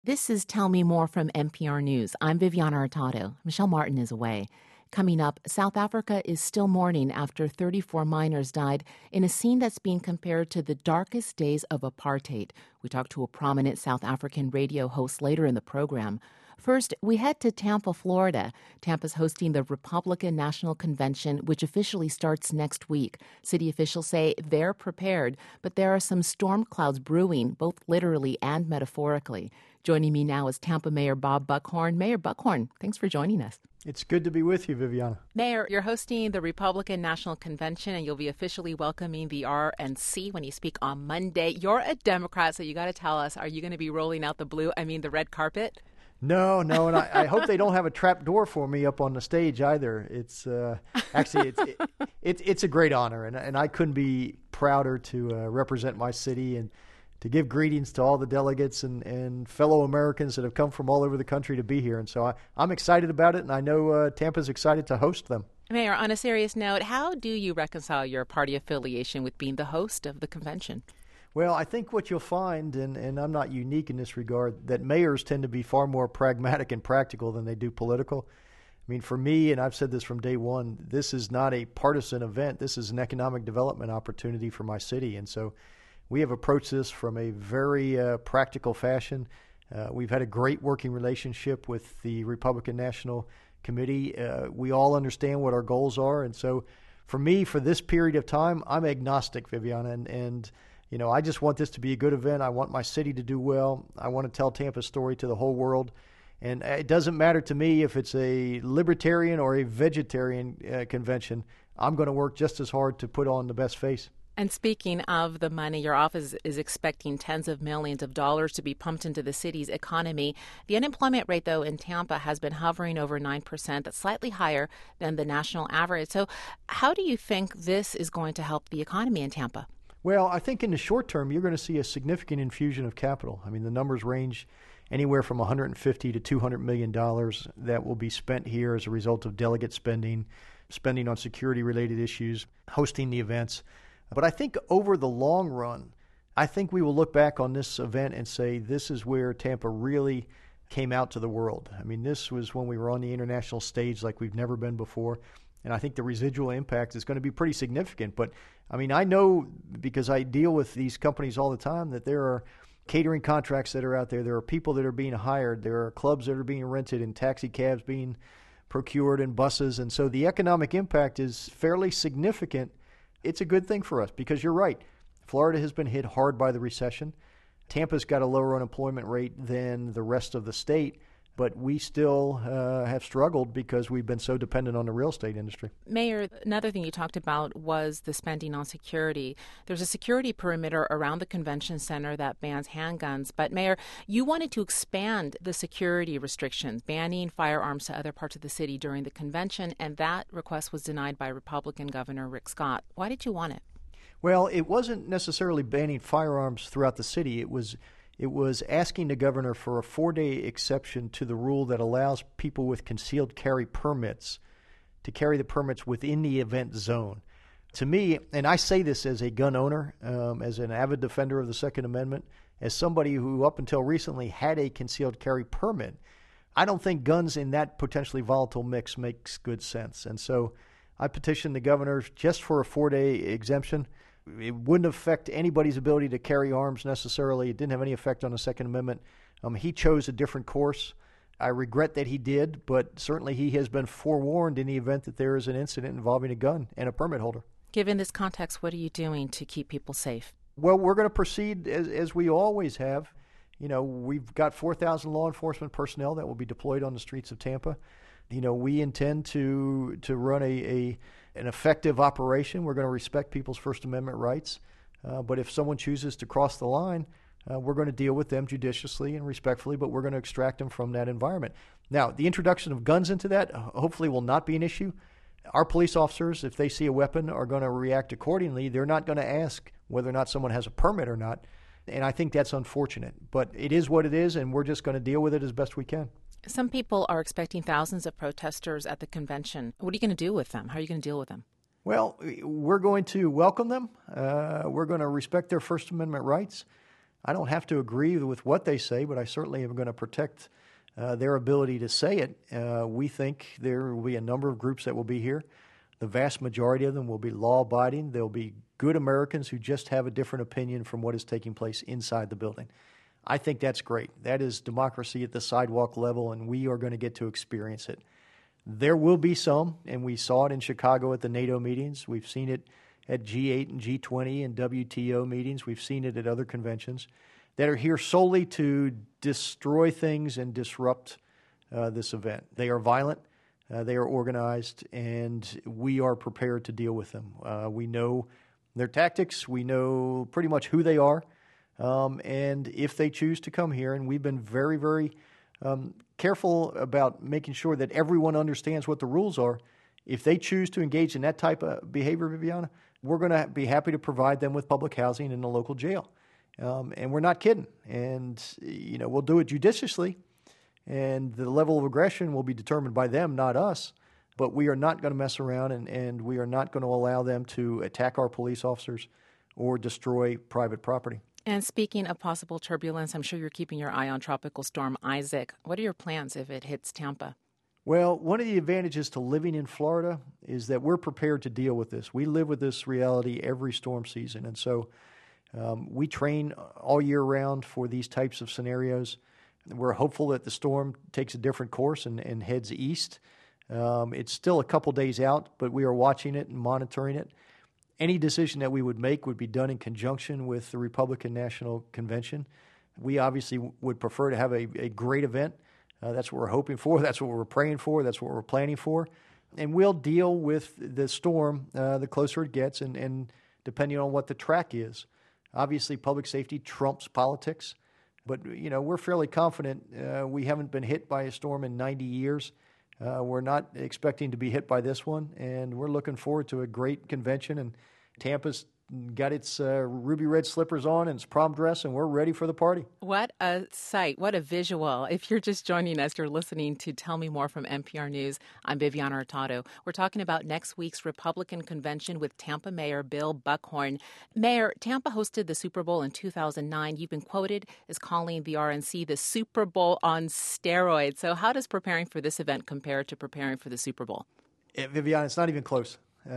This is Tell Me More from NPR News. I'm Viviana Hurtado. Michelle Martin is away. Coming up, South Africa is still mourning after 34 miners died in a scene that's being compared to the darkest days of apartheid. We talk to a prominent South African radio host later in the program. First, we head to Tampa, Florida. Tampa's hosting the Republican National Convention, which officially starts next week. City officials say they're prepared, but there are some storm clouds brewing, both literally and metaphorically. Joining me now is Tampa Mayor Bob Buckhorn. Mayor Buckhorn, thanks for joining us. It's good to be with you, Viviana. Mayor, you're hosting the Republican National Convention, and you'll be officially welcoming the RNC when you speak on Monday. You're a Democrat, so you got to tell us, are you going to be rolling out the red carpet? No, and I hope they don't have a trap door for me up on the stage either. It's actually it's a great honor, and I couldn't be prouder to represent my city and to give greetings to all the delegates and fellow Americans that have come from all over the country to be here. And so I'm excited about it, and I know Tampa's excited to host them. Mayor, on a serious note, how do you reconcile your party affiliation with being the host of the convention? Well, I think what you'll find, and I'm not unique in this regard, that mayors tend to be far more pragmatic and practical than they do political. I mean, for me, and I've said this from day one, this is not a partisan event. This is an economic development opportunity for my city. And so we have approached this from a very practical fashion. We've had a great working relationship with the Republican National Committee. We all understand what our goals are. And so for me, for this period of time, I'm agnostic, Viviana, and you know, I just want this to be a good event. I want my city to do well. I want to tell Tampa's story to the whole world. And it doesn't matter to me if it's a libertarian or a vegetarian convention. I'm going to work just as hard to put on the best face. And speaking of the money, your office is expecting tens of millions of dollars to be pumped into the city's economy. The unemployment rate, though, in Tampa has been hovering over 9%. That's slightly higher than the national average. So how do you think this is going to help the economy in Tampa? Well, I think in the short term, you're going to see a significant infusion of capital. I mean, the numbers range anywhere from $150 to $200 million that will be spent here as a result of delegate spending on security-related issues, hosting the events. But I think over the long run, I think we will look back on this event and say this is where Tampa really came out to the world. I mean, this was when we were on the international stage like we've never been before. And I think the residual impact is going to be pretty significant. But, I mean, I know because I deal with these companies all the time that there are catering contracts that are out there. There are people that are being hired. There are clubs that are being rented and taxi cabs being procured and buses. And so the economic impact is fairly significant. It's a good thing for us because you're right. Florida has been hit hard by the recession. Tampa's got a lower unemployment rate than the rest of the state. But we still have struggled because we've been so dependent on the real estate industry. Mayor, another thing you talked about was the spending on security. There's a security perimeter around the convention center that bans handguns. But, Mayor, you wanted to expand the security restrictions, banning firearms to other parts of the city during the convention, and that request was denied by Republican Governor Rick Scott. Why did you want it? Well, it wasn't necessarily banning firearms throughout the city. It was asking the governor for a 4-day exception to the rule that allows people with concealed carry permits to carry the permits within the event zone. To me, and I say this as a gun owner, as an avid defender of the Second Amendment, as somebody who up until recently had a concealed carry permit, I don't think guns in that potentially volatile mix makes good sense. And so I petitioned the governor just for a 4-day exemption. It wouldn't affect anybody's ability to carry arms necessarily. It didn't have any effect on the Second Amendment. He chose a different course. I regret that he did, but certainly he has been forewarned in the event that there is an incident involving a gun and a permit holder. Given this context, what are you doing to keep people safe? Well, we're going to proceed as we always have. You know, we've got 4,000 law enforcement personnel that will be deployed on the streets of Tampa. You know, we intend to run an effective operation. We're going to respect people's First Amendment rights. But if someone chooses to cross the line, we're going to deal with them judiciously and respectfully, but we're going to extract them from that environment. Now, the introduction of guns into that hopefully will not be an issue. Our police officers, if they see a weapon, are going to react accordingly. They're not going to ask whether or not someone has a permit or not. And I think that's unfortunate. But it is what it is, and we're just going to deal with it as best we can. Some people are expecting thousands of protesters at the convention. What are you going to do with them? How are you going to deal with them? Well, we're going to welcome them. We're going to respect their First Amendment rights. I don't have to agree with what they say, but I certainly am going to protect their ability to say it. We think there will be a number of groups that will be here. The vast majority of them will be law-abiding. They'll be good Americans who just have a different opinion from what is taking place inside the building. I think that's great. That is democracy at the sidewalk level, and we are going to get to experience it. There will be some, and we saw it in Chicago at the NATO meetings. We've seen it at G8 and G20 and WTO meetings. We've seen it at other conventions that are here solely to destroy things and disrupt this event. They are violent. They are organized, and we are prepared to deal with them. We know their tactics. We know pretty much who they are. And if they choose to come here, and we've been very, very careful about making sure that everyone understands what the rules are, if they choose to engage in that type of behavior, Viviana, we're going to be happy to provide them with public housing in a local jail. And we're not kidding. And, we'll do it judiciously. And the level of aggression will be determined by them, not us. But we are not going to mess around, and we are not going to allow them to attack our police officers or destroy private property. And speaking of possible turbulence, I'm sure you're keeping your eye on Tropical Storm Isaac. What are your plans if it hits Tampa? Well, one of the advantages to living in Florida is that we're prepared to deal with this. We live with this reality every storm season. And so we train all year round for these types of scenarios. We're hopeful that the storm takes a different course and heads east. It's still a couple days out, but we are watching it and monitoring it. Any decision that we would make would be done in conjunction with the Republican National Convention. We obviously would prefer to have a great event. That's what we're hoping for. That's what we're praying for. That's what we're planning for. And we'll deal with the storm the closer it gets and depending on what the track is. Obviously, public safety trumps politics. But, we're fairly confident. We haven't been hit by a storm in 90 years. We're not expecting to be hit by this one, and we're looking forward to a great convention. And Tampa's got its ruby red slippers on and its prom dress, and we're ready for the party. What a sight. What a visual. If you're just joining us, you're listening to Tell Me More from NPR News. I'm Viviana Hurtado. We're talking about next week's Republican convention with Tampa Mayor Bill Buckhorn. Mayor, Tampa hosted the Super Bowl in 2009. You've been quoted as calling the RNC the Super Bowl on steroids. So how does preparing for this event compare to preparing for the Super Bowl? Viviana, it's not even close.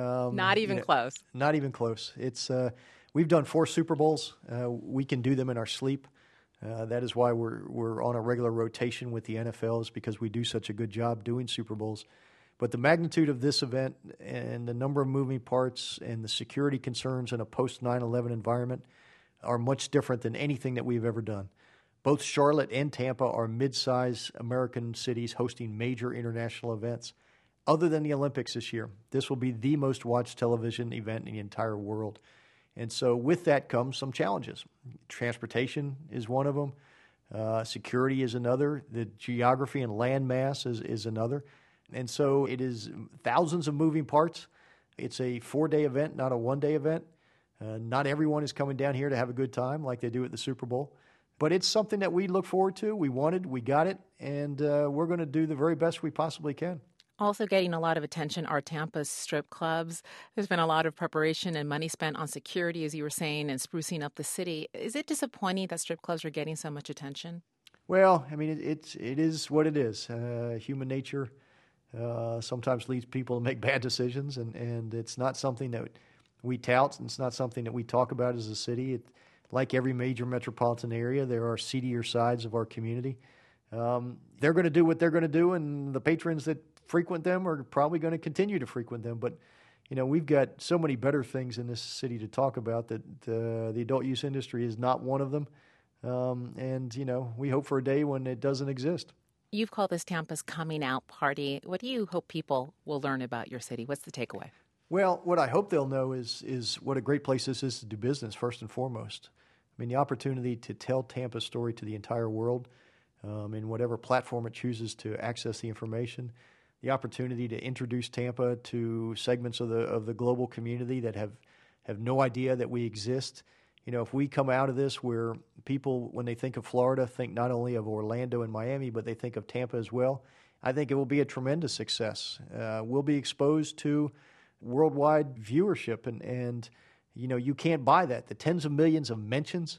Not even close. Not even close. It's we've done 4 Super Bowls. We can do them in our sleep. That is why we're on a regular rotation with the NFL, is because we do such a good job doing Super Bowls. But the magnitude of this event and the number of moving parts and the security concerns in a post 9/11 environment are much different than anything that we've ever done. Both Charlotte and Tampa are mid-sized American cities hosting major international events. Other than the Olympics this year, this will be the most watched television event in the entire world. And so with that comes some challenges. Transportation is one of them. Security is another. The geography and land mass is another. And so it is thousands of moving parts. It's a 4-day event, not a 1-day event. Not everyone is coming down here to have a good time like they do at the Super Bowl. But it's something that we look forward to. We wanted, we got it, and we're going to do the very best we possibly can. Also getting a lot of attention are Tampa's strip clubs. There's been a lot of preparation and money spent on security, as you were saying, and sprucing up the city. Is it disappointing that strip clubs are getting so much attention? Well, I mean, it is what it is. Human nature sometimes leads people to make bad decisions, and it's not something that we tout, and it's not something that we talk about as a city. Like every major metropolitan area, there are seedier sides of our community. They're going to do what they're going to do, and the patrons that frequent them are probably going to continue to frequent them. But, we've got so many better things in this city to talk about that the adult use industry is not one of them. And we hope for a day when it doesn't exist. You've called this Tampa's coming out party. What do you hope people will learn about your city? What's the takeaway? Well, what I hope they'll know is what a great place this is to do business, first and foremost. I mean, the opportunity to tell Tampa's story to the entire world in whatever platform it chooses to access the information, the opportunity to introduce Tampa to segments of the global community that have no idea that we exist. If we come out of this where people, when they think of Florida, think not only of Orlando and Miami, but they think of Tampa as well, I think it will be a tremendous success. We'll be exposed to worldwide viewership, and you can't buy that. The tens of millions of mentions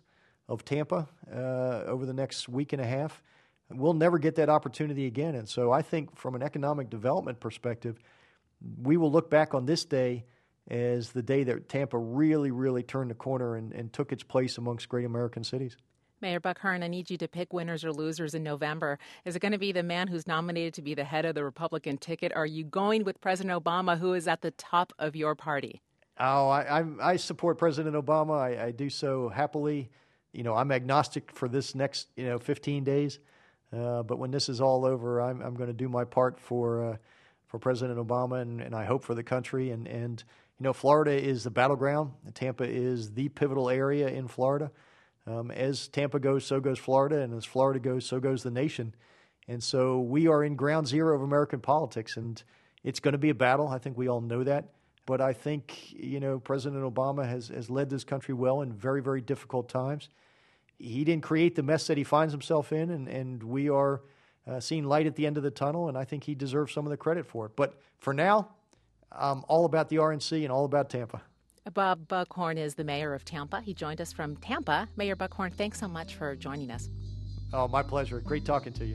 of Tampa over the next week and a half. We'll never get that opportunity again. And so I think from an economic development perspective, we will look back on this day as the day that Tampa really, really turned the corner and took its place amongst great American cities. Mayor Buck Hearn, I need you to pick winners or losers in November. Is it going to be the man who's nominated to be the head of the Republican ticket? Are you going with President Obama, who is at the top of your party? Oh, I support President Obama. I do so happily. I'm agnostic for this next 15 days. But when this is all over, I'm going to do my part for President Obama, and I hope for the country. And Florida is the battleground. Tampa is the pivotal area in Florida. As Tampa goes, so goes Florida, and as Florida goes, so goes the nation. And so we are in ground zero of American politics, and it's going to be a battle. I think we all know that. But I think, President Obama has led this country well in very, very difficult times. He didn't create the mess that he finds himself in, and we are seeing light at the end of the tunnel, and I think he deserves some of the credit for it. But for now, I'm all about the RNC and all about Tampa. Bob Buck Hearn is the mayor of Tampa. He joined us from Tampa. Mayor Buck Hearn, thanks so much for joining us. Oh, my pleasure. Great talking to you.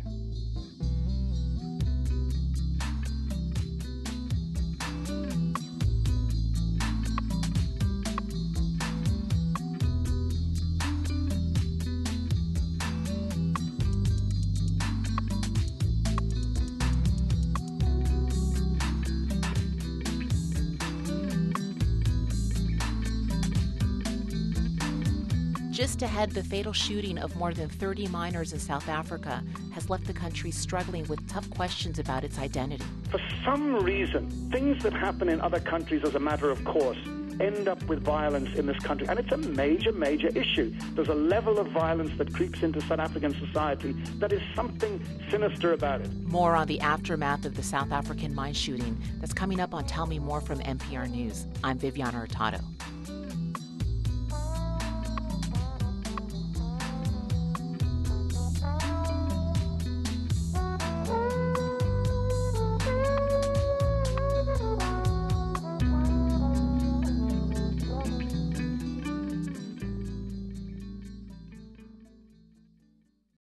Just ahead, the fatal shooting of more than 30 miners in South Africa has left the country struggling with tough questions about its identity. For some reason, things that happen in other countries as a matter of course end up with violence in this country. And it's a major, major issue. There's a level of violence that creeps into South African society that is something sinister about it. More on the aftermath of the South African mine shooting. That's coming up on Tell Me More from NPR News. I'm Viviana Hurtado.